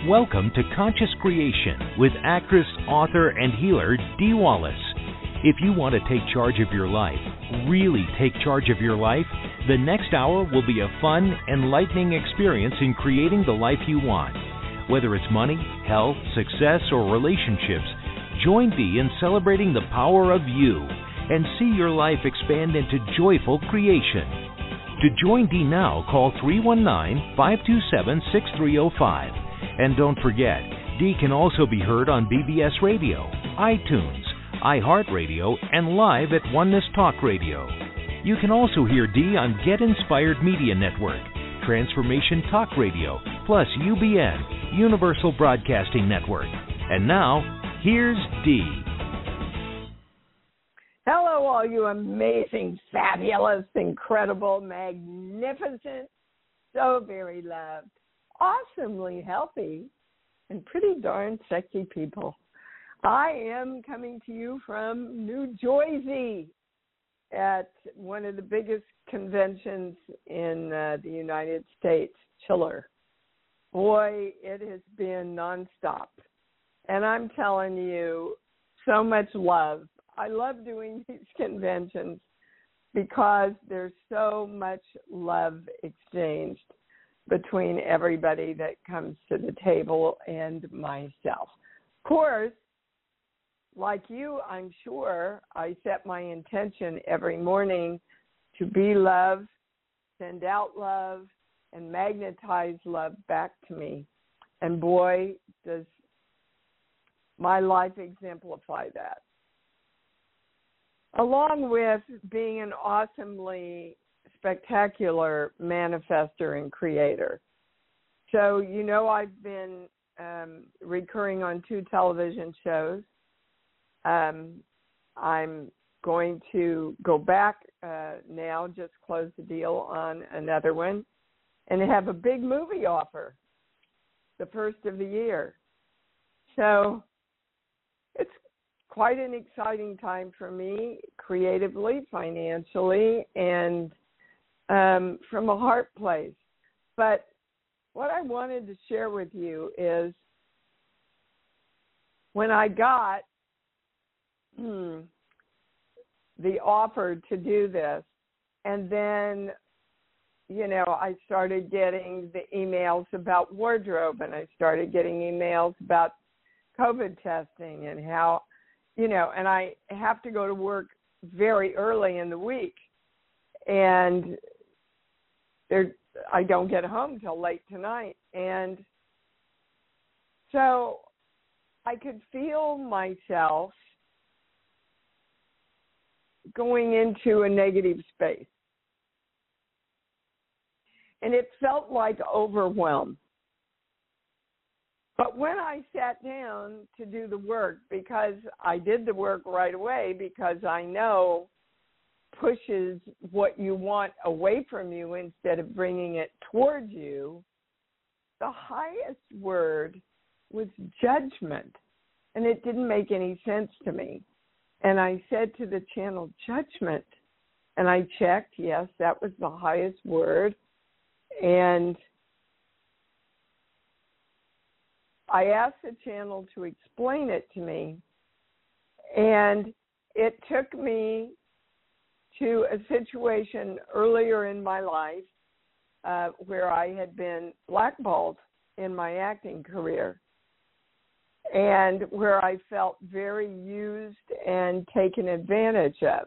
Welcome to Conscious Creation with actress, author, and healer Dee Wallace. If you want to take charge of your life, really take charge of your life, the next hour will be a fun, enlightening experience in creating the life you want. Whether it's money, health, success, or relationships, join Dee in celebrating the power of you and see your life expand into joyful creation. To join Dee now, call 319-527-6305. And don't forget, Dee can also be heard on BBS Radio, iTunes, iHeartRadio, and live at Oneness Talk Radio. You can also hear Dee on Get Inspired Media Network, Transformation Talk Radio, plus UBN, Universal Broadcasting Network. And now, here's Dee. Hello, all you amazing, fabulous, incredible, magnificent, so very loved, awesomely healthy, and pretty darn sexy people. I am coming to you from New Jersey at one of the biggest conventions in the United States, Chiller. Boy, it has been nonstop. And I'm telling you, so much love. I love doing these conventions because there's so much love exchanged between everybody that comes to the table and myself. Of course, like you, I'm sure, I set my intention every morning to be love, send out love, and magnetize love back to me. And boy, does my life exemplify that. Along with being an awesomely spectacular manifester and creator. So, you know, I've been recurring on 2 television shows. I'm going to go back now, just close the deal on another one, and have a big movie offer, the first of the year. So it's quite an exciting time for me, creatively, financially, and from a heart place. But what I wanted to share with you is when I got the offer to do this, and then, you know, I started getting the emails about wardrobe, and I started getting emails about COVID testing and how, you know, and I have to go to work very early in the week, and I don't get home till late tonight. And so I could feel myself going into a negative space. And it felt like overwhelm. But when I sat down to do the work, because I did the work right away, because I know pushes what you want away from you instead of bringing it towards you, the highest word was judgment. And it didn't make any sense to me. And I said to the channel, judgment. And I checked, yes, that was the highest word. And I asked the channel to explain it to me. And it took me to a situation earlier in my life where I had been blackballed in my acting career, and where I felt very used and taken advantage of.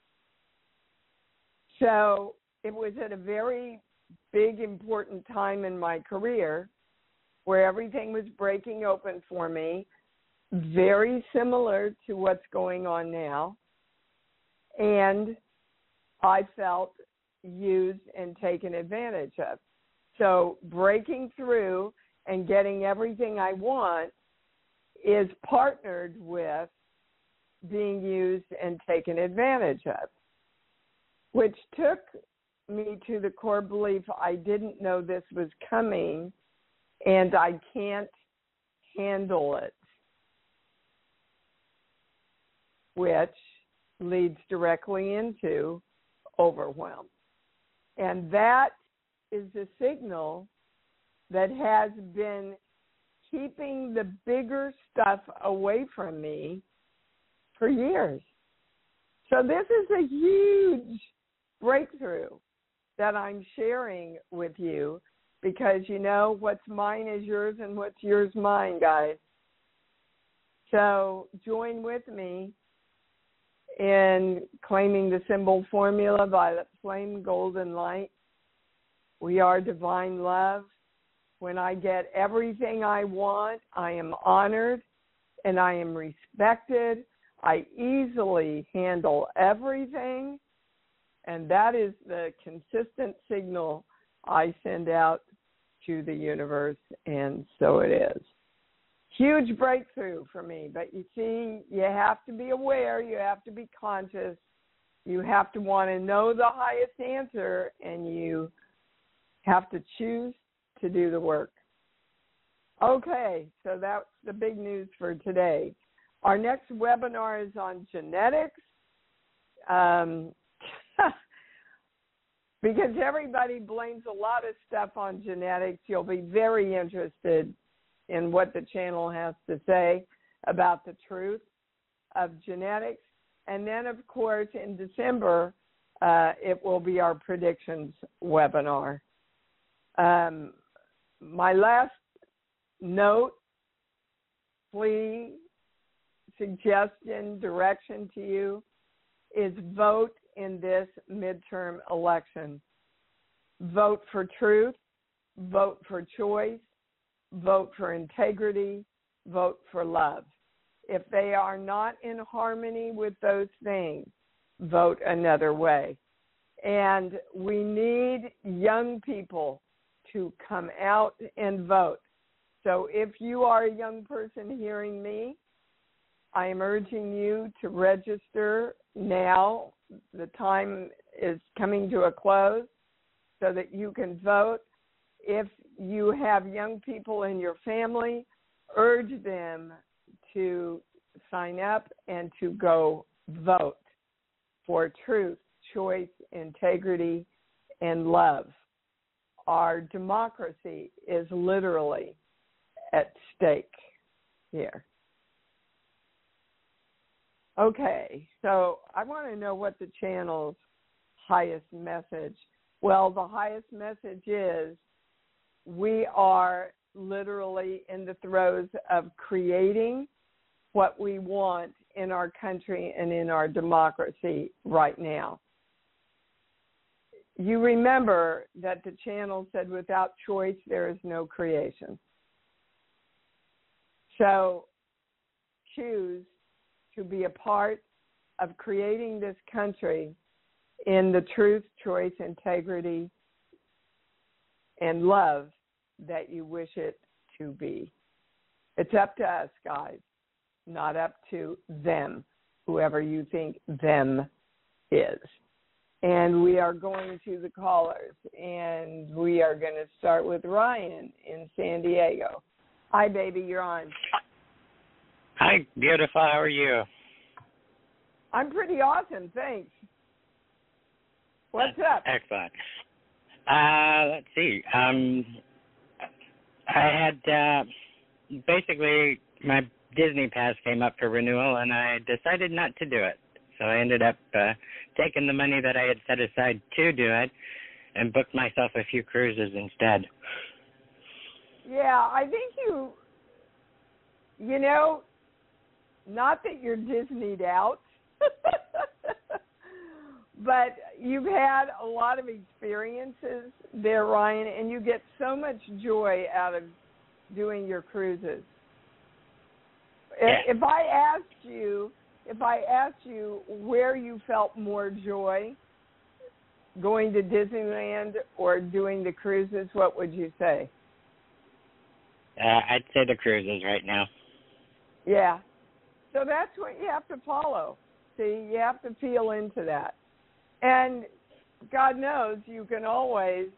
So it was at a very big, important time in my career where everything was breaking open for me, very similar to what's going on now. And I felt used and taken advantage of. So breaking through and getting everything I want is partnered with being used and taken advantage of, which took me to the core belief I didn't know this was coming and I can't handle it, which leads directly into overwhelm. And that is the signal that has been keeping the bigger stuff away from me for years. So this is a huge breakthrough that I'm sharing with you, because you know what's mine is yours and what's yours mine, guys. So join with me in claiming the symbol formula: violet flame, golden light. We are divine love. When I get everything I want, I am honored and I am respected. I easily handle everything, and that is the consistent signal I send out to the universe, and so it is. Huge breakthrough for me, but you see, you have to be aware, you have to be conscious, you have to want to know the highest answer, and you have to choose to do the work. Okay, so that's the big news for today. Our next webinar is on genetics, because everybody blames a lot of stuff on genetics. You'll be very interested in what the channel has to say about the truth of genetics. And then, of course, in December, it will be our predictions webinar. My last note, plea, suggestion, direction to you is vote in this midterm election. Vote for truth, vote for choice, vote for integrity, vote for love. If they are not in harmony with those things, vote another way. And we need young people to come out and vote. So if you are a young person hearing me, I am urging you to register now. The time is coming to a close so that you can vote. If you have young people in your family, urge them to sign up and to go vote for truth, choice, integrity, and love. Our democracy is literally at stake here. Okay, so I want to know what the channel's highest message. Well, the highest message is we are literally in the throes of creating what we want in our country and in our democracy right now. You remember that the channel said without choice there is no creation. So choose to be a part of creating this country in the truth, choice, integrity, and love that you wish it to be. It's up to us, guys, not up to them, whoever you think them is. And we are going to the callers, and we are going to start with Ryan in San Diego. Hi, baby, you're on. Hi, beautiful. How are you? I'm pretty awesome, thanks. What's up? Excellent. Let's see. I had basically my Disney Pass came up for renewal, and I decided not to do it. So I ended up taking the money that I had set aside to do it and booked myself a few cruises instead. Yeah, I think you know, not that you're Disneyed out, but you've had a lot of experiences there, Ryan, and you get so much joy out of doing your cruises. Yeah. If I asked you where you felt more joy, going to Disneyland or doing the cruises, what would you say? I'd say the cruises right now. Yeah. So that's what you have to follow. See, you have to feel into that. And God knows you can always,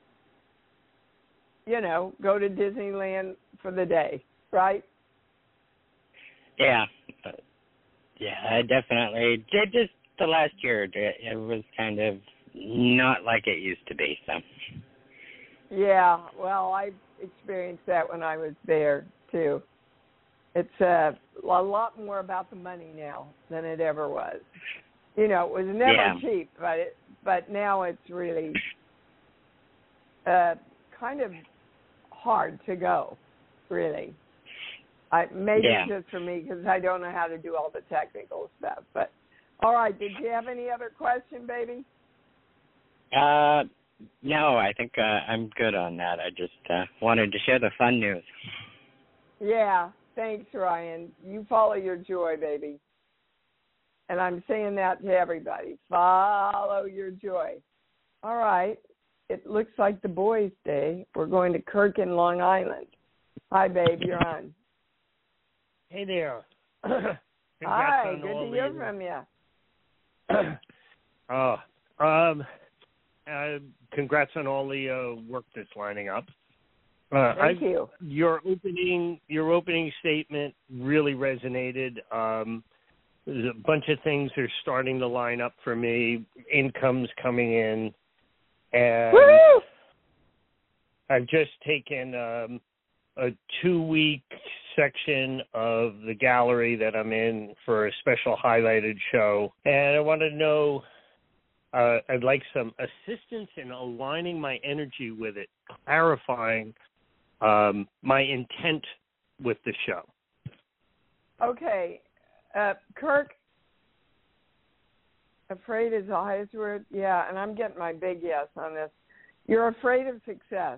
go to Disneyland for the day, right? Yeah. I definitely did. Just the last year, it was kind of not like it used to be. So. Yeah, well, I experienced that when I was there too. It's a lot more about the money now than it ever was. You know, it was never cheap, but now it's really kind of hard to go, really. Maybe it's just for me because I don't know how to do all the technical stuff. But all right, did you have any other question, baby? No, I think I'm good on that. I just wanted to share the fun news. Yeah, thanks, Ryan. You follow your joy, baby. And I'm saying that to everybody. Follow your joy. All right. It looks like the boys' day. We're going to Kirk in Long Island. Hi, babe. You're on. Hey there. Hi. Good to hear from you. Congrats on all the work that's lining up. Thank you. Your opening statement really resonated. There's a bunch of things are starting to line up for me. Income's coming in, and woo! I've just taken a 2-week section of the gallery that I'm in for a special highlighted show, and I want to know. I'd like some assistance in aligning my energy with it, clarifying my intent with the show. Okay. Kirk, afraid is the highest word. Yeah, and I'm getting my big yes on this. You're afraid of success.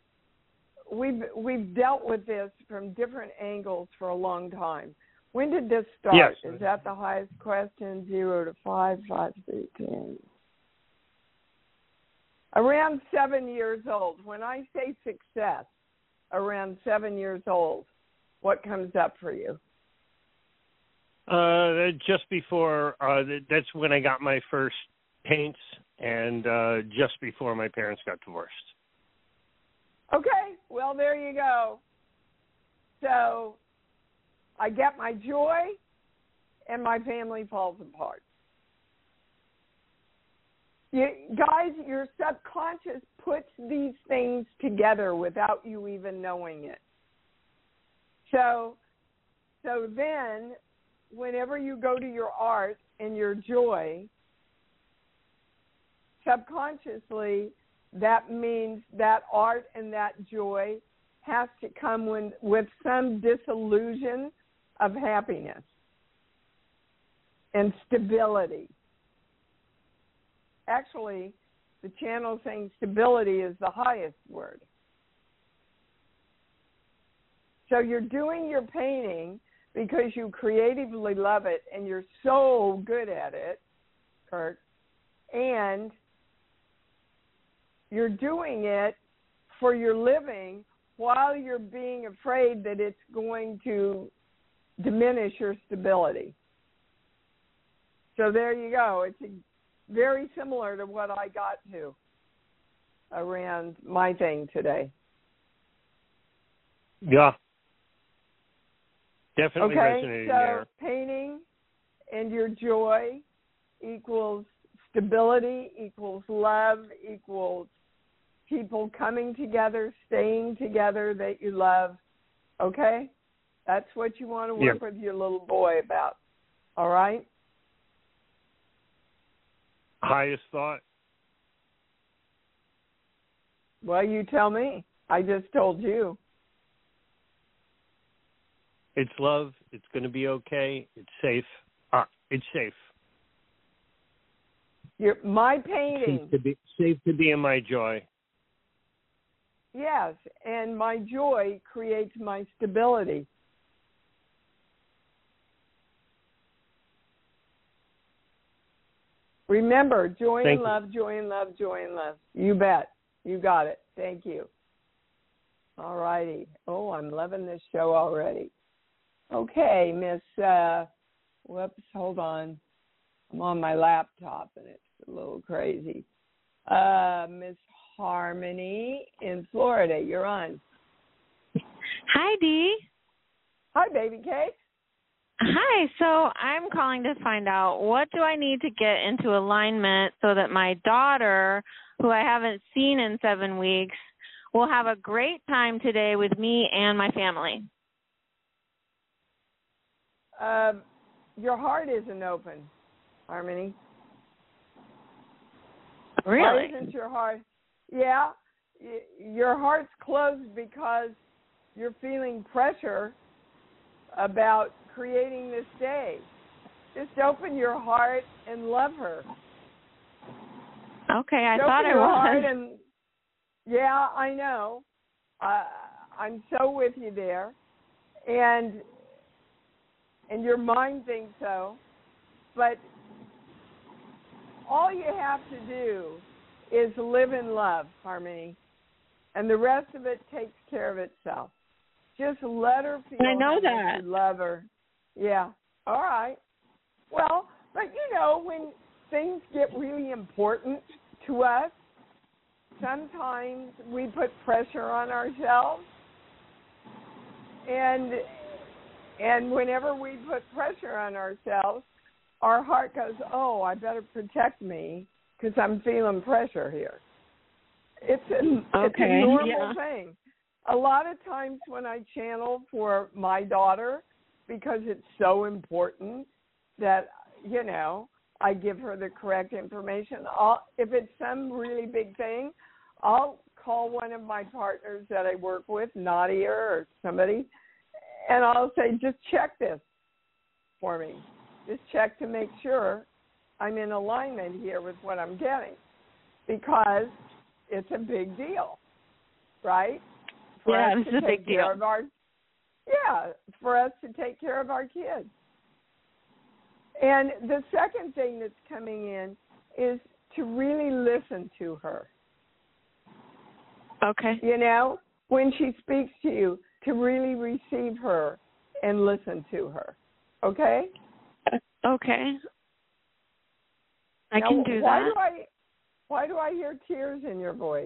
We've dealt with this from different angles for a long time. When did this start? Yes. Is that the highest question? 0 to 5, 5 to 10. Around 7 years old. When I say success, around 7 years old, what comes up for you? Just before, that's when I got my first paints, and just before my parents got divorced. Okay, well, there you go. So I get my joy, and my family falls apart. Guys, your subconscious puts these things together without you even knowing it. So then, whenever you go to your art and your joy, subconsciously, that means that art and that joy has to come with some disillusion of happiness and stability. Actually, the channel saying stability is the highest word. So you're doing your painting because you creatively love it and you're so good at it, Kirk, and you're doing it for your living while you're being afraid that it's going to diminish your stability. So there you go. It's very similar to what I got to around my thing today. Yeah. Definitely resonating there. Okay, so painting and your joy equals stability, equals love, equals people coming together, staying together that you love. Okay? That's what you want to work with your little boy about. All right? Highest thought? Well, you tell me. I just told you. It's love. It's going to be okay. It's safe. It's safe. My painting. Safe to be in my joy. Yes, and my joy creates my stability. Remember, joy and love, joy and love, joy and love. You bet. You got it. Thank you. All righty. Oh, I'm loving this show already. Okay, Miss, hold on. I'm on my laptop, and it's a little crazy. Miss Harmony in Florida, you're on. Hi, Dee. Hi, baby cake. Hi, so I'm calling to find out what do I need to get into alignment so that my daughter, who I haven't seen in 7 weeks, will have a great time today with me and my family. your heart isn't open, Harmony. Really? Why isn't your heart? Yeah, your heart's closed because you're feeling pressure about creating this day. Just open your heart and love her. Okay, I Open thought I your was. heart and, yeah, I know. I'm so with you there. And your mind thinks so. But all you have to do is live in love, Harmony. And the rest of it takes care of itself. Just let her feel I know how that. much you love her. Yeah. All right. Well, but you know, when things get really important to us, sometimes we put pressure on ourselves. And whenever we put pressure on ourselves, our heart goes, oh, I better protect me because I'm feeling pressure here. It's a normal thing. A lot of times when I channel for my daughter, because it's so important that, you know, I give her the correct information. If it's some really big thing, I'll call one of my partners that I work with, Nadia or somebody, and I'll say, just check this for me. Just check to make sure I'm in alignment here with what I'm getting, because it's a big deal, right? Yeah, it's a big deal. For us to take care of our kids. And the second thing that's coming in is to really listen to her. Okay. You know, when she speaks to you, to really receive her and listen to her. Okay? Okay. I can do that. Why do I hear tears in your voice?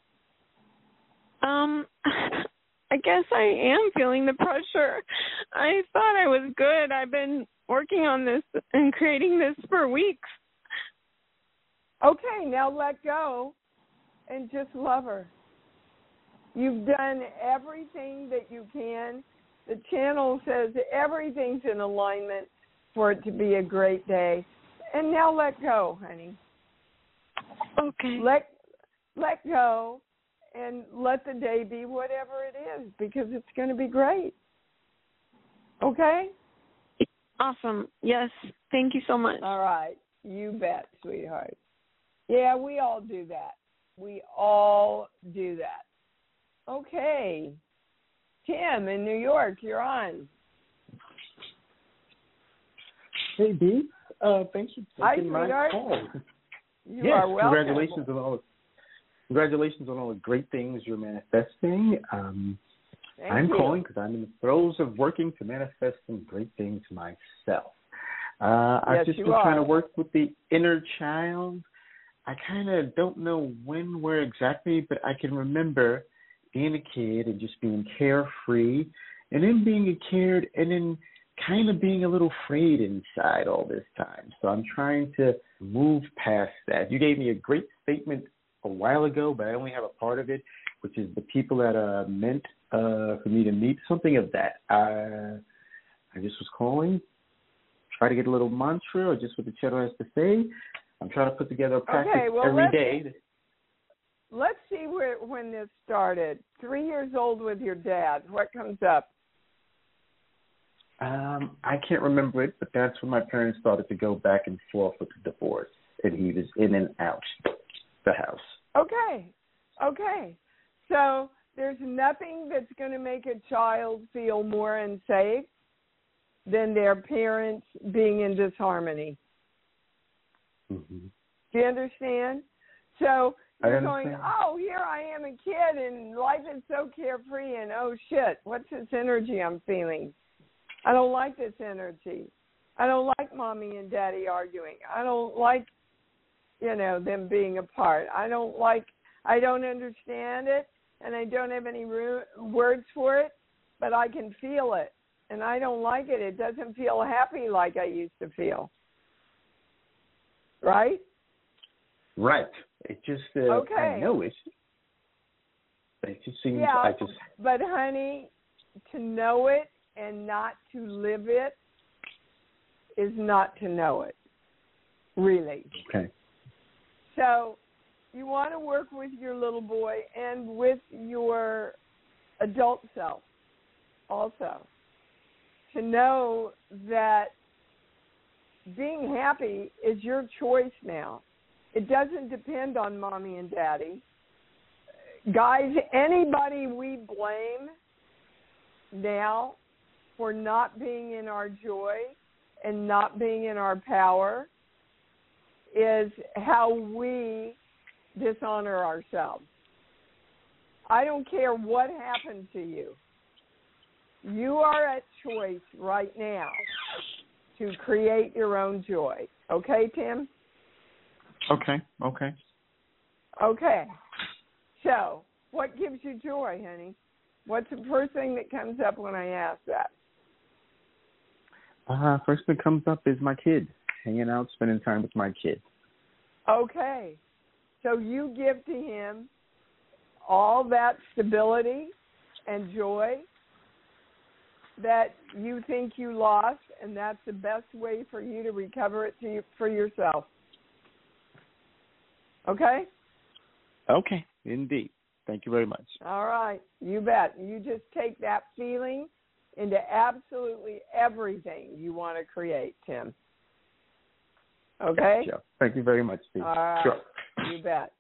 I guess I am feeling the pressure. I thought I was good. I've been working on this and creating this for weeks. Okay, now let go and just love her. You've done everything that you can. The channel says everything's in alignment for it to be a great day. And now let go, honey. Okay. Let go and let the day be whatever it is, because it's going to be great. Okay? Awesome. Yes. Thank you so much. All right. You bet, sweetheart. Yeah, we all do that. We all do that. Okay. Tim in New York, you're on. Hey, Dee. Thanks for taking my call. You are welcome. Congratulations on all the great things you're manifesting. I'm calling because I'm in the throes of working to manifest some great things myself. I've just been trying to work with the inner child. I kind of don't know where exactly, but I can remember being a kid and just being carefree, and then being a kid and then kind of being a little afraid inside all this time. So I'm trying to move past that. You gave me a great statement a while ago, but I only have a part of it, which is the people that are meant for me to meet, something of that. I just was calling, try to get a little mantra or just what the channel has to say. I'm trying to put together a practice every day. Let's see when this started. 3 years old with your dad. What comes up? I can't remember it, but that's when my parents started to go back and forth with the divorce, and he was in and out the house. Okay. So there's nothing that's going to make a child feel more unsafe than their parents being in disharmony. Mm-hmm. Do you understand? So you're going, oh, here I am a kid and life is so carefree, and oh shit, what's this energy I'm feeling? I don't like this energy. I don't like mommy and daddy arguing. I don't like, them being apart. I don't understand it, and I don't have any words for it, but I can feel it, and I don't like it. It doesn't feel happy like I used to feel. Right? Right. It just, I know it. It just seems, but honey, to know it and not to live it is not to know it, really. Okay. So you want to work with your little boy and with your adult self also to know that being happy is your choice now. It doesn't depend on mommy and daddy. Guys, anybody we blame now for not being in our joy and not being in our power is how we dishonor ourselves. I don't care what happened to you. You are at choice right now to create your own joy. Okay, Tim? Okay. Okay. So, what gives you joy, honey? What's the first thing that comes up when I ask that? First thing that comes up is my kid. Hanging out, spending time with my kid. Okay. So you give to him all that stability and joy that you think you lost, and that's the best way for you to recover it for yourself. Okay? Okay, indeed. Thank you very much. All right, you bet. You just take that feeling into absolutely everything you want to create, Tim. Okay? Sure. Thank you very much, Steve. All right. Sure. You bet.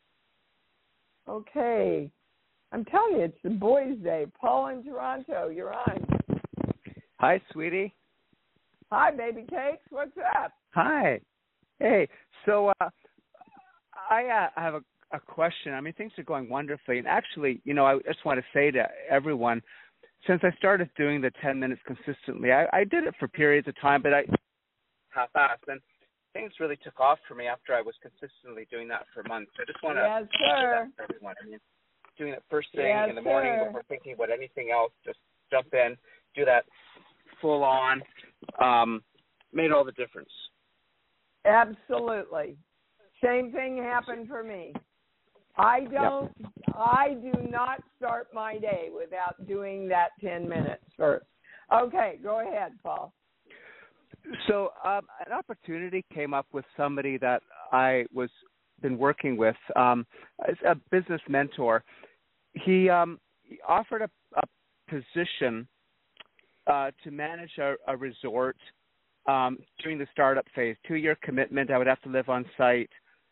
Okay. I'm telling you, it's the boys' day. Paul in Toronto, you're on. Hi, sweetie. Hi, baby cakes. What's up? Hi. Hey, so I have a question. I mean, things are going wonderfully. And actually, I just want to say to everyone, since I started doing the 10 minutes consistently, I did it for periods of time, but I half-assed. And things really took off for me after I was consistently doing that for months. I just want to yes, sir. That for everyone. I mean, doing it first thing in the morning before thinking about anything else, just jump in, do that full on, made all the difference. Absolutely. Same thing happened for me. I do not start my day without doing that 10 minutes first. Okay, go ahead, Paul. So an opportunity came up with somebody that I was been working with, as a business mentor. He offered a position to manage a resort during the startup phase, 2-year commitment. I would have to live on site.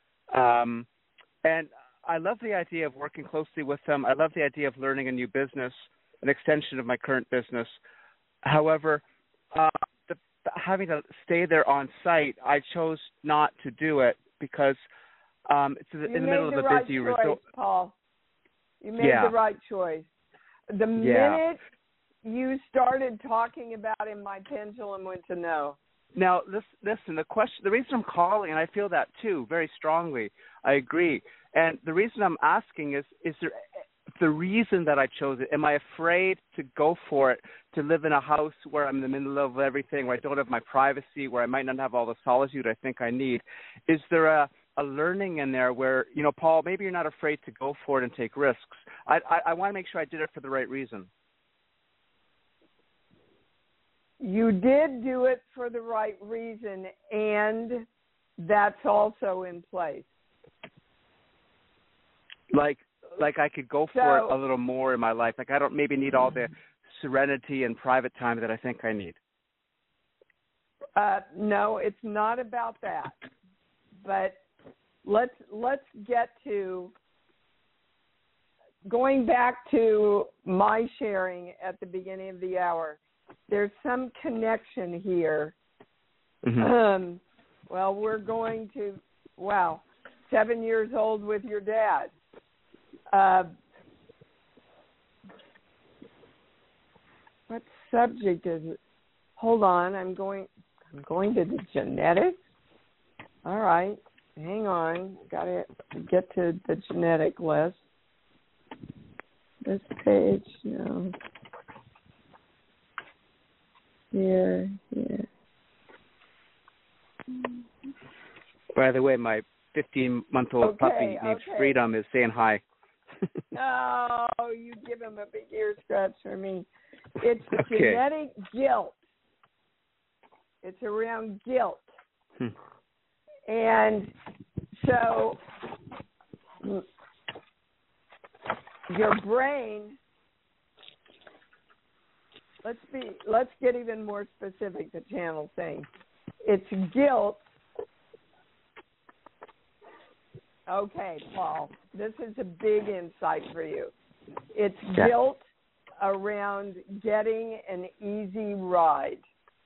And I love the idea of working closely with them. I love the idea of learning a new business, an extension of my current business. However, having to stay there on site, I chose not to do it because it's in the middle of a busy resort. Paul. You made the right choice. The minute you started talking about him, my pendulum went to no. Now, listen, the reason I'm calling, and I feel that too, very strongly, I agree. And the reason I'm asking is there the reason that I chose it? Am I afraid to go for it, to live in a house where I'm in the middle of everything, where I don't have my privacy, where I might not have all the solitude I think I need? Is there a learning in there where, Paul, maybe you're not afraid to go for it and take risks? I want to make sure I did it for the right reason. You did do it for the right reason, and that's also in place. Like I could go for it a little more in my life. Like I don't maybe need all the serenity and private time that I think I need. No, it's not about that. But let's get to going back to my sharing at the beginning of the hour. There's some connection here. Mm-hmm. Well, we're going to 7 years old with your dad. What subject is it? Hold on, I'm going to the genetics. All right, hang on. Got to get to the genetic list. This page, no. Here. By the way, my 15-month-old puppy needs freedom is saying hi. Oh, you give him a big ear scratch for me. It's genetic guilt. It's around guilt. And so your brain, let's get even more specific, the channel saying. It's guilt. Okay, Paul, this is a big insight for you. It's guilt around getting an easy ride.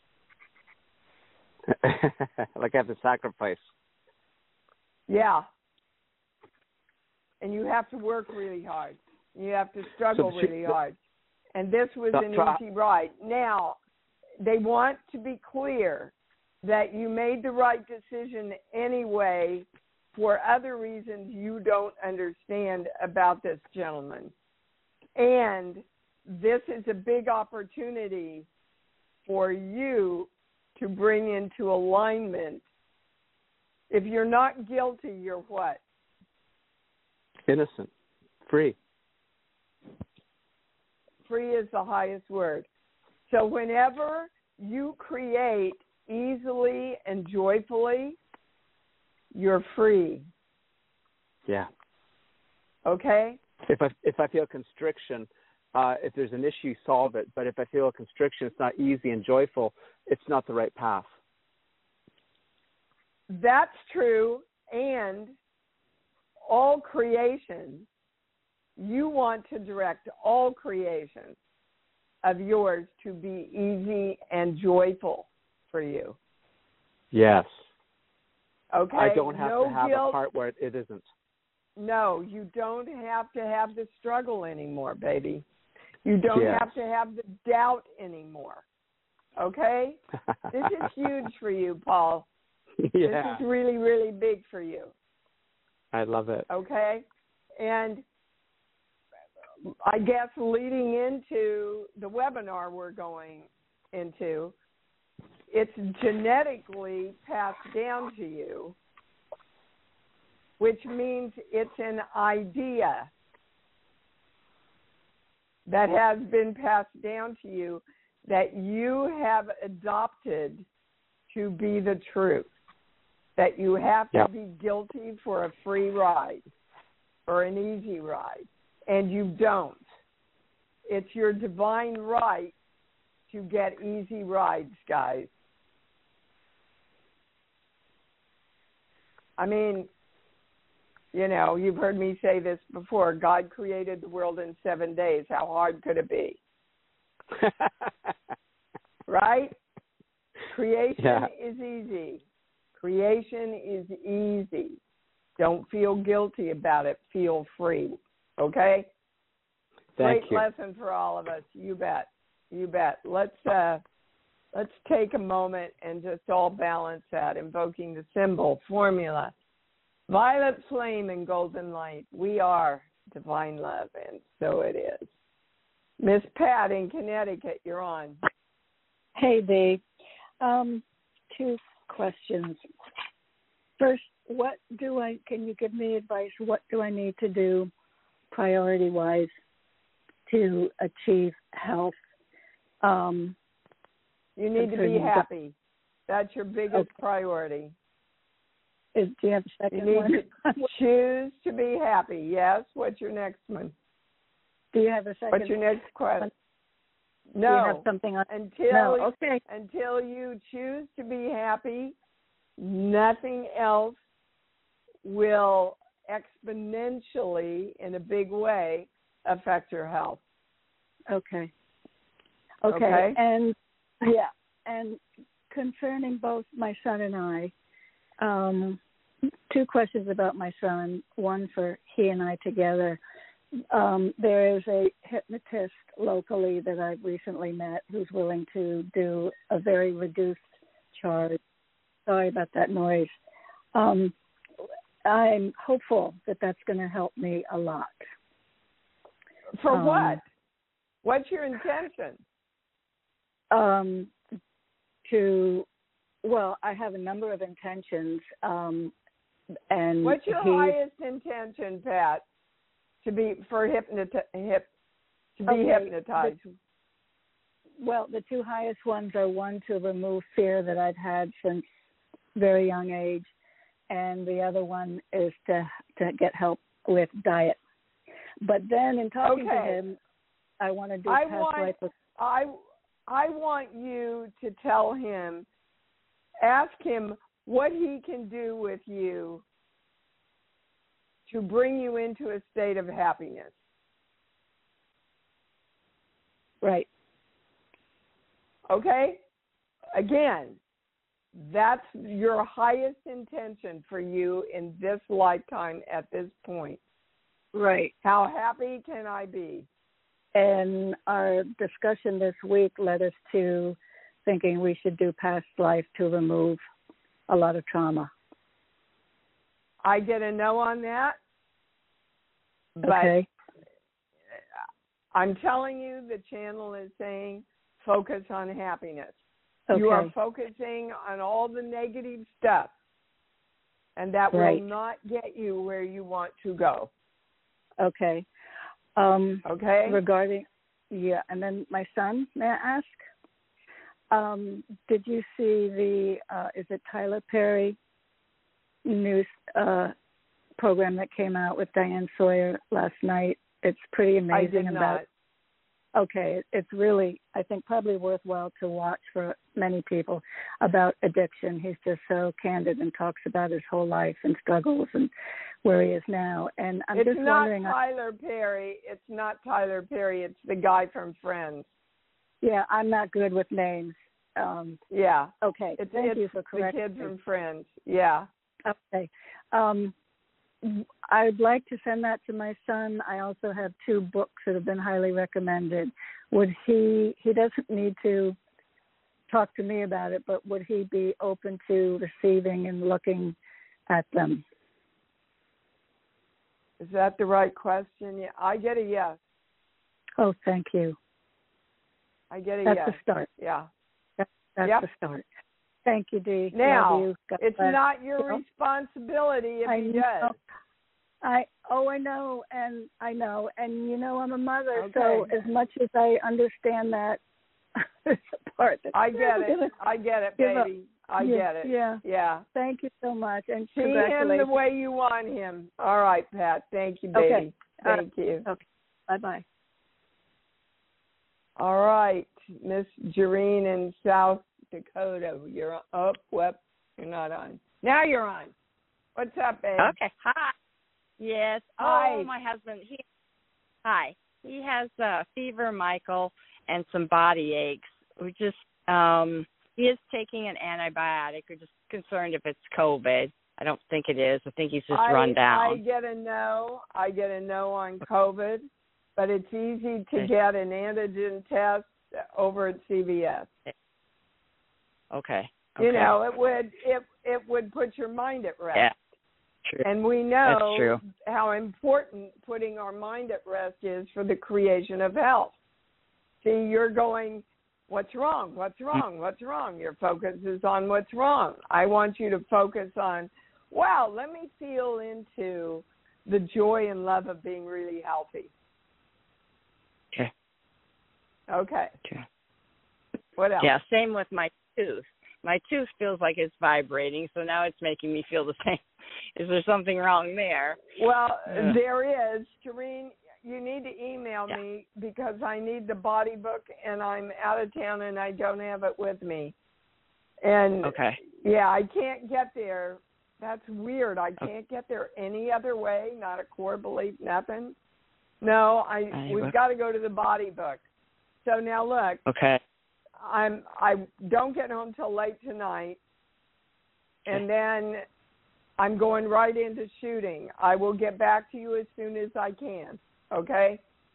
Like I have to sacrifice. Yeah. And you have to work really hard. You have to struggle really hard. And this was an easy ride. Now, they want to be clear that you made the right decision anyway for other reasons you don't understand about this gentleman. And this is a big opportunity for you to bring into alignment. If you're not guilty, you're what? Innocent. Free. Free is the highest word. So whenever you create easily and joyfully, you're free. Yeah. Okay? If I feel constriction, if there's an issue, solve it. But if I feel a constriction, it's not easy and joyful, it's not the right path. That's true. And all creation, you want to direct all creation of yours to be easy and joyful for you. Yes. Okay. I don't have to have guilt. a part where it isn't. No, you don't have to have the struggle anymore, baby. You don't have to have the doubt anymore. Okay? This is huge for you, Paul. This is really, really big for you. I love it. Okay? And I guess leading into the webinar we're going into, it's genetically passed down to you, which means it's an idea that has been passed down to you that you have adopted to be the truth, that you have to be guilty for a free ride or an easy ride, and you don't. It's your divine right to get easy rides, guys. I mean, you know, you've heard me say this before. God created the world in 7 days. How hard could it be? Right? Creation is easy. Creation is easy. Don't feel guilty about it. Feel free. Okay? Thank Great you. lesson for all of us. You bet. You bet. Let's take a moment and just all balance that, invoking the symbol, formula, violet flame and golden light. We are divine love, and so it is. Miss Pat in Connecticut, you're on. Hey, Dee. 2 questions. First, can you give me advice? What do I need to do priority-wise to achieve health? You need to be happy. That's your biggest priority. Do you have a second one? You need to choose to be happy. Yes. What's your next one? Do you have a second? What's your next question? No. Do you have something on? Until you choose to be happy, nothing else will exponentially, in a big way, affect your health. Okay. And concerning both my son and I, 2 questions about my son, one for he and I together. There is a hypnotist locally that I've recently met who's willing to do a very reduced charge. Sorry about that noise. I'm hopeful that that's going to help me a lot. For what? What's your intention? I have a number of intentions. And what's your highest intention, Pat? To be hypnotized. Well, the two highest ones are one to remove fear that I've had since very young age, and the other one is to get help with diet. But then in talking to him, I want to do past life with... I want you to tell him, ask him what he can do with you to bring you into a state of happiness. Right. Okay? Again, that's your highest intention for you in this lifetime at this point. Right. How happy can I be? And our discussion this week led us to thinking we should do past life to remove a lot of trauma. I get a no on that. Okay. But I'm telling you, the channel is saying focus on happiness. Okay. You are focusing on all the negative stuff, and that will not get you where you want to go. Okay. Okay. Regarding, and then my son, may I ask? Did you see the, is it Tyler Perry news program that came out with Diane Sawyer last night? It's pretty amazing. I did not. Okay, it's really, I think, probably worthwhile to watch for many people about addiction. He's just so candid and talks about his whole life and struggles and where he is now. And I'm just wondering. It's not Tyler Perry. It's not Tyler Perry. It's the guy from Friends. Yeah, I'm not good with names. Yeah. Okay. Thank you for correcting the kid from Friends. Yeah. Okay. I'd like to send that to my son. I also have 2 books that have been highly recommended. Would he doesn't need to talk to me about it, but would he be open to receiving and looking at them? Is that the right question? Yeah, I get a yes. Oh, thank you. I get a yes. That's the start. Yeah. That's the start. Thank you, Dee. Now, Love you. it's not your responsibility if he does. I know, and I'm a mother, okay. So as much as I understand that, it's a part that I get it, baby. I get it. Yeah. Thank you so much, and see congratulations. him the way you want him. All right, Pat. Thank you, baby. Okay. Thank you. Okay. Bye-bye. All right, Miss Jareen in South Dakota. You're on. Oh, whoop. You're not on. Now you're on. What's up, babe? Okay. Hi. Yes. Hi. Oh, my husband. Hi. He has fever, Michael, and some body aches. We just he is taking an antibiotic. We're just concerned if it's COVID. I don't think it is. I think he's just run down. I get a no. I get a no on COVID, but it's easy to get an antigen test over at CVS. Okay. You know, it would put your mind at rest. Yeah. True. And we know That's true. how important putting our mind at rest is for the creation of health. See, you're going, what's wrong? What's wrong? What's wrong? Your focus is on what's wrong. I want you to focus on, wow, let me feel into the joy and love of being really healthy. Okay. Okay. Okay. What else? Yeah, same with my tooth. My tooth feels like it's vibrating, so now it's making me feel the same. Is there something wrong there? Well, there is. Jareen, you need to email me because I need the body book, and I'm out of town, and I don't have it with me. And, I can't get there. That's weird. I can't get there any other way, not a core belief, nothing. No, we've got to go to the body book. So now look. Okay. I don't get home till late tonight, and then I'm going right into shooting. I will get back to you as soon as I can. Okay.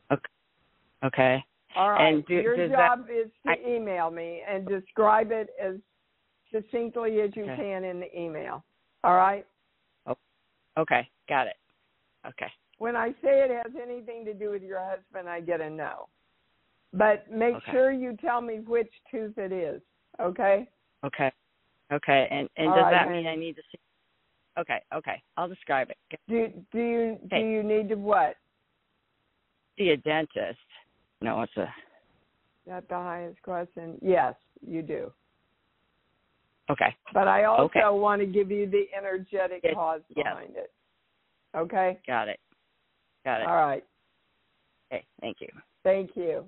Okay. All right. And your job is to email me and describe it as succinctly as you can in the email. All right. Okay. Got it. Okay. When I say it has anything to do with your husband, I get a no. But make sure you tell me which tooth it is, okay? Okay. And does that mean I need to see? Okay. I'll describe it. Do you need to what? See a dentist. No, that the highest question? Yes, you do. Okay. But I also want to give you the energetic cause behind it. Okay? Got it. All right. Okay, thank you. Thank you.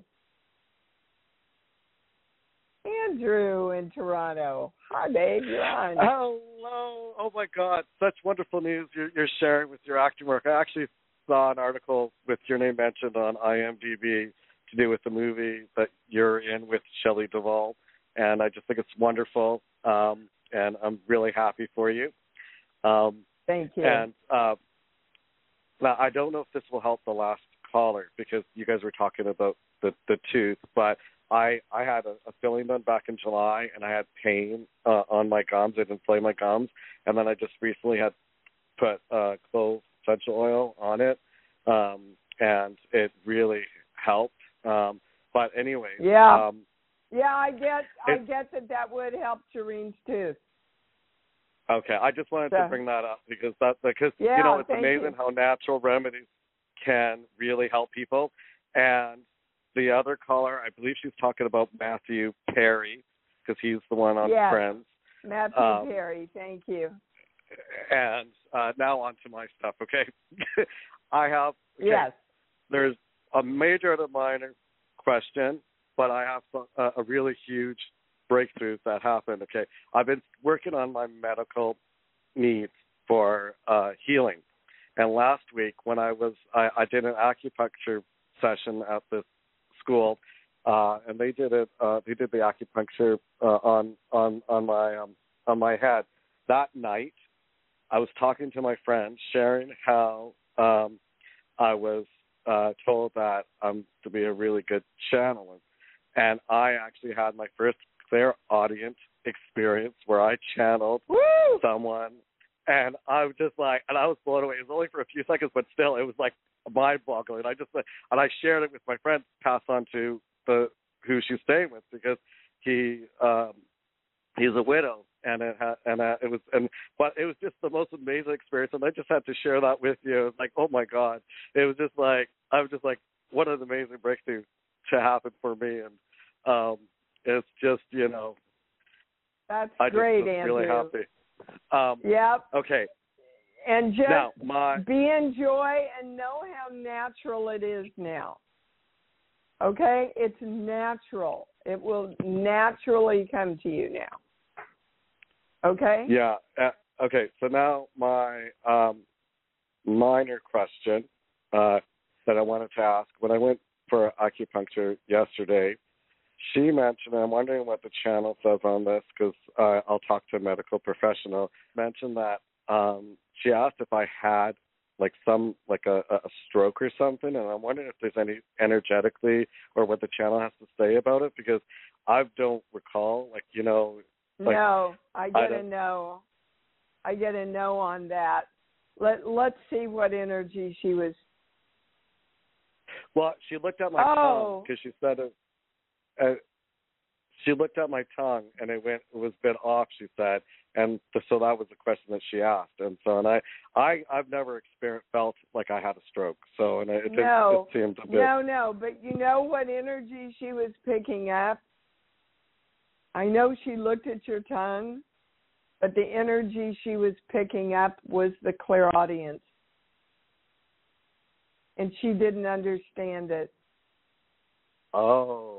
Andrew in Toronto. Hi, babe. You're on. Hello. Oh, my God. Such wonderful news you're sharing with your acting work. I actually saw an article with your name mentioned on IMDb to do with the movie that you're in with Shelley Duvall, and I just think it's wonderful, and I'm really happy for you. Thank you. And now, I don't know if this will help the last caller because you guys were talking about the tooth, but I had a filling done back in July, and I had pain on my gums. It inflamed my gums, and then I just recently had put clove essential oil on it, and it really helped. But anyway, yeah, I get that would help Shireen's tooth. Okay, I just wanted to bring that up because you know, it's amazing how natural remedies can really help people. And the other caller, I believe she's talking about Matthew Perry because he's the one on Friends. Matthew Perry, thank you. And now on to my stuff, okay? I have there's a major and a minor question, but I have a really huge breakthrough that happened, okay? I've been working on my medical needs for healing. And last week when I did an acupuncture session at this school, and they did the acupuncture on my head. That night, I was talking to my friend, sharing how I was told that I'm to be a really good channeler, and I actually had my first clairaudient experience where I channeled someone, and I was just like, and I was blown away. It was only for a few seconds, but still, it was like mind-boggling. And I shared it with my friend, passed on to who she's staying with because he's a widow, but it was just the most amazing experience, and I just had to share that with you. It was like, oh my God, it was just like I was just like, what an amazing breakthrough to happen for me, and it's just, you know, that's I great, just Andrew. Really happy. Yep. Okay. And just now, be in joy and know how natural it is now. Okay? It's natural. It will naturally come to you now. Okay? Yeah. Okay. So now my minor question that I wanted to ask. When I went for acupuncture yesterday, she mentioned, and I'm wondering what the channel says on this because I'll talk to a medical professional, mentioned that she asked if I had like a stroke or something, and I'm wondering if there's any energetically or what the channel has to say about it because I don't recall, like, you know. Like, no, I get a no. I get a no on that. Let's see what energy she was. Well, she looked at my tongue because she said it. She looked at my tongue and it was a bit off, she said, and so that was the question that she asked, and so I've never felt like I had a stroke, so it seemed a bit. No, but you know what energy she was picking up? I know she looked at your tongue, but the energy she was picking up was the clairaudience, and she didn't understand it. Oh.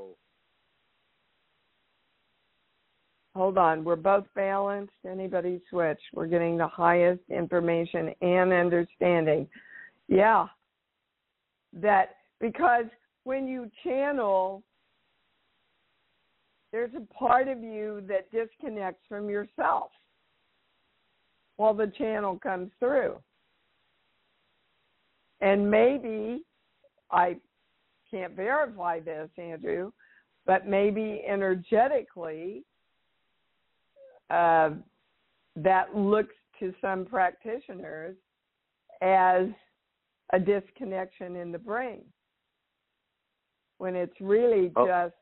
Hold on. We're both balanced. Anybody switch? We're getting the highest information and understanding. Yeah. That because when you channel, there's a part of you that disconnects from yourself while the channel comes through. And maybe, I can't verify this, Andrew, but maybe energetically, that looks to some practitioners as a disconnection in the brain, when it's really just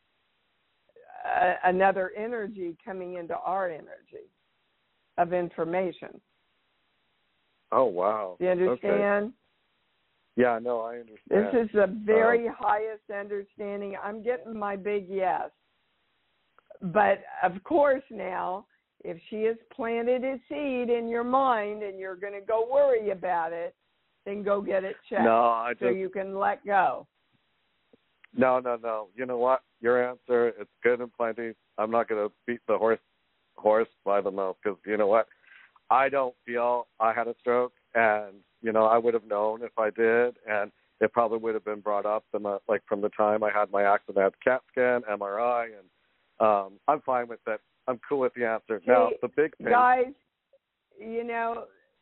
another energy coming into our energy of information. Oh, wow. Do you understand? Okay. Yeah, no, I understand. This is the very highest understanding. I'm getting my big yes. But, of course, now, if she has planted a seed in your mind and you're going to go worry about it, then go get it checked so you can let go. No. You know what? Your answer, it's good and plenty. I'm not going to beat the horse by the mouth because, you know what? I don't feel I had a stroke, and, you know, I would have known if I did, and it probably would have been brought up from the time I had my accident. I had CAT scan, MRI, and I'm fine with it. I'm cool with the answer. See, now, the big thing. Guys, you know,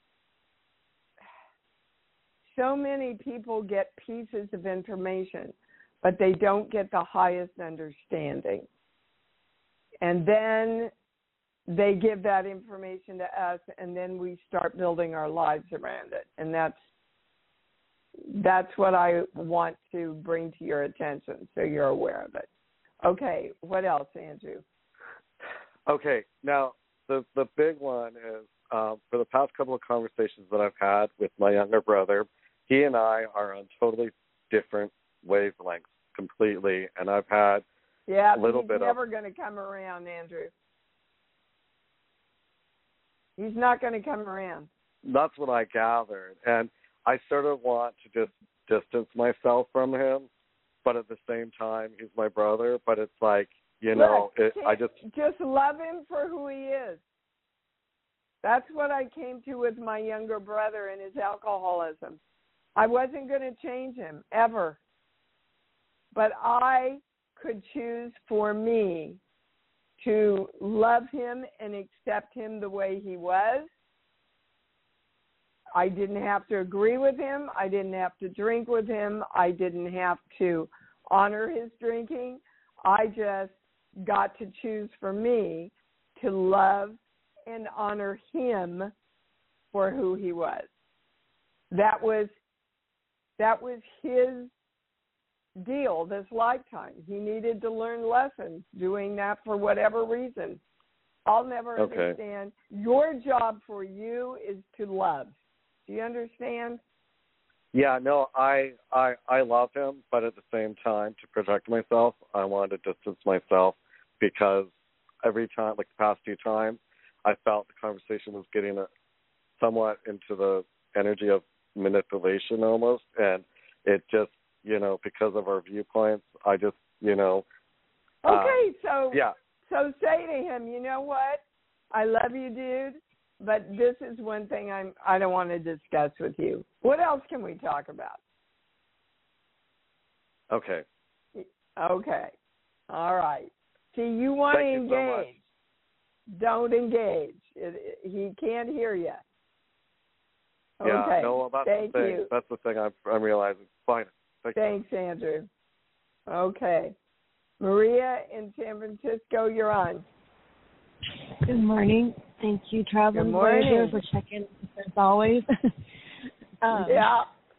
so many people get pieces of information, but they don't get the highest understanding. And then they give that information to us, and then we start building our lives around it. And that's what I want to bring to your attention, so you're aware of it. Okay, what else, Andrew? Okay, now the big one is for the past couple of conversations that I've had with my younger brother, he and I are on totally different wavelengths completely, and I've had a little bit of... he's never going to come around, Andrew. He's not going to come around. That's what I gathered, and I sort of want to just distance myself from him, but at the same time, he's my brother, but it's like, you know, I just love him for who he is. That's what I came to with my younger brother and his alcoholism. I wasn't going to change him, ever. But I could choose for me to love him and accept him the way he was. I didn't have to agree with him. I didn't have to drink with him. I didn't have to honor his drinking. I just got to choose for me to love and honor him for who he was. That was his deal this lifetime. He needed to learn lessons doing that for whatever reason. I'll never understand. Your job for you is to love. Do you understand? Yeah, no, I love him, but at the same time, to protect myself, I wanted to distance myself because every time, like the past few times, I felt the conversation was getting somewhat into the energy of manipulation almost, and it just, you know, because of our viewpoints, I just, you know. Okay, so say to him, you know what? I love you, dude, but this is one thing I don't want to discuss with you. What else can we talk about? Okay. Okay. All right. See, you want to engage. Don't engage. He can't hear you. Yeah, okay. No, that's Thank the thing. you. That's the thing I'm realizing. Fine. Thanks, Andrew. Okay. Maria in San Francisco, you're on. Good morning. Thank you, Traveling Good morning. Voyager, for checking as always. Yeah.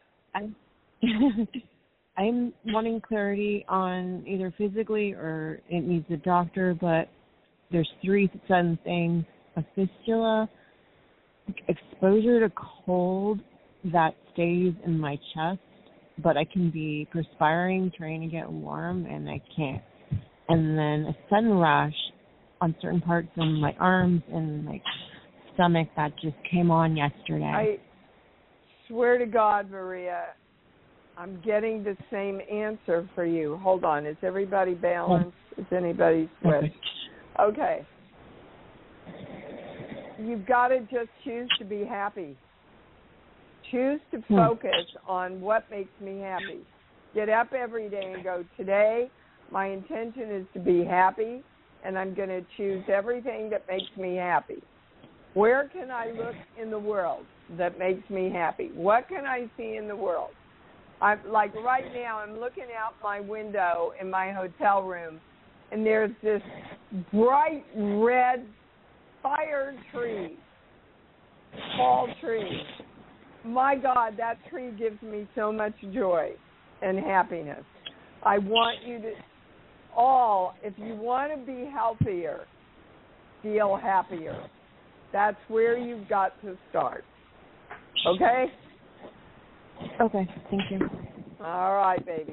I'm wanting clarity on either physically or it needs a doctor, but there's 3 sudden things: a fistula, exposure to cold that stays in my chest, but I can be perspiring, trying to get warm, and I can't. And then a sudden rash on certain parts of my arms and my stomach that just came on yesterday. I swear to God, Maria, I'm getting the same answer for you. Hold on. Is everybody balanced? Is anybody switched? Okay. You've got to just choose to be happy. Choose to focus on what makes me happy. Get up every day and go, today my intention is to be happy, and I'm going to choose everything that makes me happy. Where can I look in the world that makes me happy? What can I see in the world? Like right now, I'm looking out my window in my hotel room, and there's this bright red fire tree, fall tree. My God, that tree gives me so much joy and happiness. I want you to if you want to be healthier, feel happier. That's where you've got to start. Okay? Okay, thank you. All right, baby.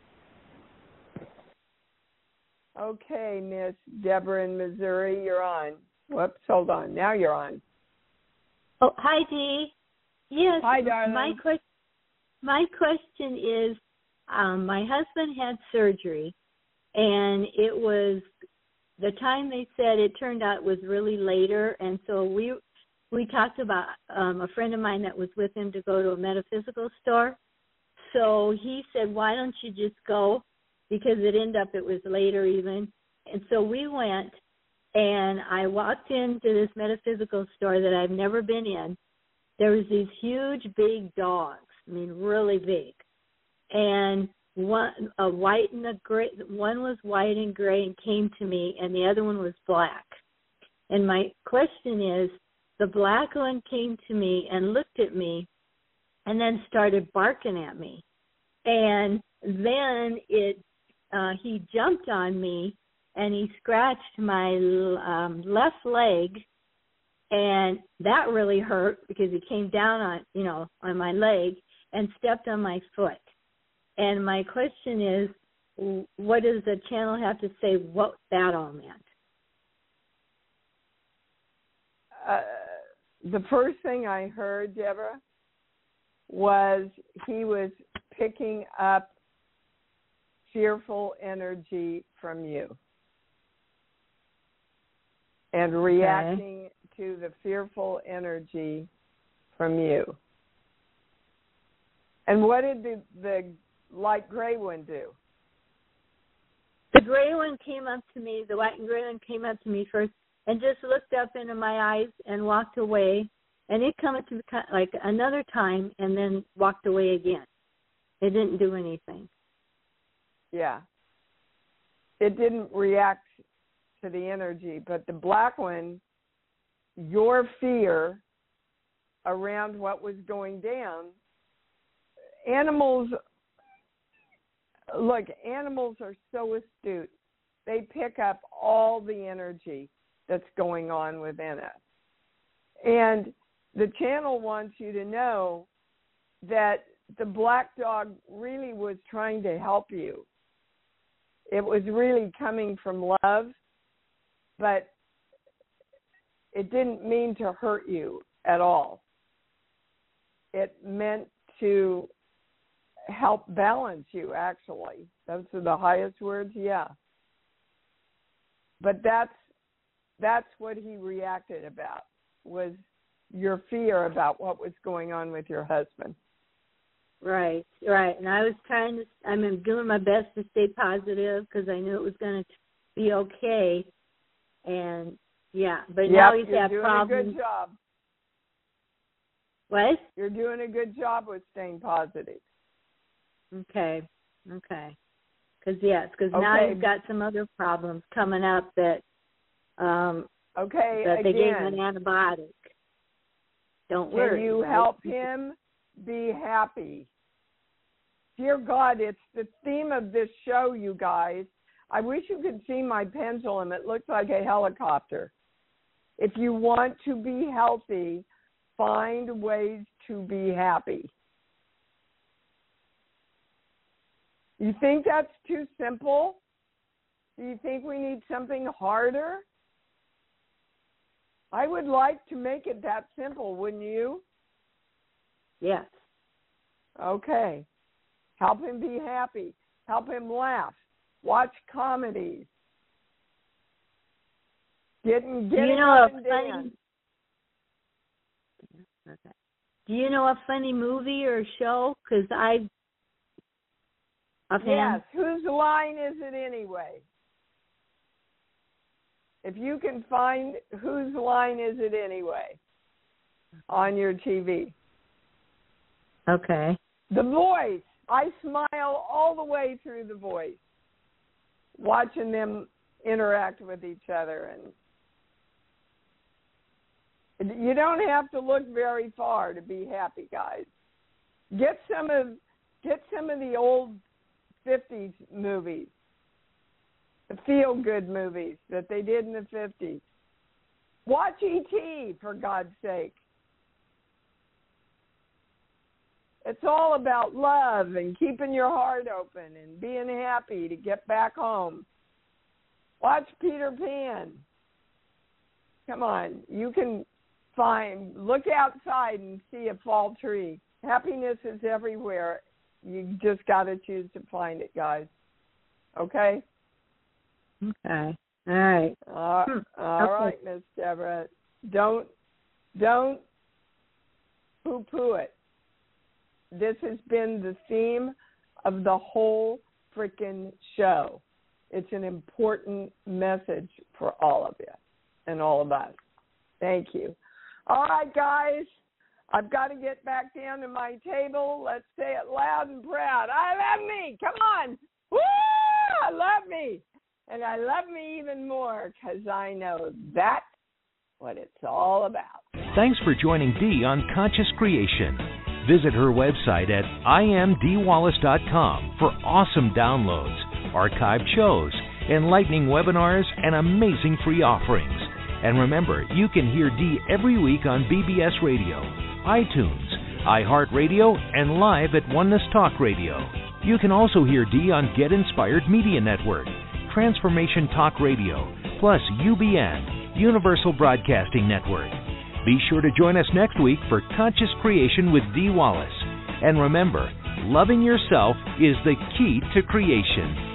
Okay, Miss Deborah in Missouri, you're on. Whoops, hold on. Now you're on. Oh, hi, Dee. Yes. Hi, darling. My question is, my husband had surgery, and it was the time they said it turned out was really later, and so we talked about a friend of mine that was with him to go to a metaphysical store. So he said, why don't you just go? Because it was later even. And so we went, and I walked into this metaphysical store that I've never been in. There was these huge, big dogs. I mean, really big. And one was white and gray and came to me, and the other one was black. And my question is, the black one came to me and looked at me and then started barking at me. And then he jumped on me and he scratched my left leg, and that really hurt because he came down on my leg and stepped on my foot. And my question is, what does the channel have to say what that all meant? The first thing I heard, Deborah, was he was picking up fearful energy from you and reacting to the fearful energy from you. And what did the light gray one do? The gray one came up to me, the white and gray one came up to me first and just looked up into my eyes and walked away. And it came up to me like another time and then walked away again. It didn't do anything. Yeah. It didn't react to the energy. But the black one, your fear around what was going down, animals are so astute. They pick up all the energy that's going on within us. And the channel wants you to know that the black dog really was trying to help you. It was really coming from love, but it didn't mean to hurt you at all. It meant to help balance you, actually. Those are the highest words, yeah. But that's what he reacted about, was your fear about what was going on with your husband. Right. And I'm doing my best to stay positive because I knew it was going to be okay. And, but now he's had problems. You're doing a good job. What? You're doing a good job with staying positive. Okay. Because now he's got some other problems coming up that that they gave him an antibiotic. Don't worry. Can you help him be happy? Dear God, it's the theme of this show, you guys. I wish you could see my pendulum. It looks like a helicopter. If you want to be healthy, find ways to be happy. You think that's too simple? Do you think we need something harder? I would like to make it that simple, wouldn't you? Yes. Okay. Help him be happy. Help him laugh. Watch comedies. Get him up and dance. Okay. Do you know a funny movie or show? Because Yes. Whose line is it anyway? If you can find Whose Line Is It Anyway on your TV. Okay. The Voice. I smile all the way through The Voice, watching them interact with each other. And you don't have to look very far to be happy, guys. Get some of the old 50s movies, the feel-good movies that they did in the 50s. Watch E.T., for God's sake. It's all about love and keeping your heart open and being happy to get back home. Watch Peter Pan. Come on, you can look outside and see a fall tree. Happiness is everywhere. You just got to choose to find it, guys. Okay? Okay. All right. All right, Miss Deborah. Don't poo-poo it. This has been the theme of the whole frickin' show. It's an important message for all of you and all of us. Thank you. All right, guys. I've got to get back down to my table. Let's say it loud and proud. I love me. Come on. Woo! I love me. And I love me even more because I know that's what it's all about. Thanks for joining Dee on Conscious Creation. Visit her website at imdeewallace.com for awesome downloads, archived shows, enlightening webinars, and amazing free offerings. And remember, you can hear Dee every week on BBS Radio, iTunes, iHeartRadio, and live at Oneness Talk Radio. You can also hear Dee on Get Inspired Media Network, Transformation Talk Radio, plus UBN, Universal Broadcasting Network. Be sure to join us next week for Conscious Creation with Dee Wallace. And remember, loving yourself is the key to creation.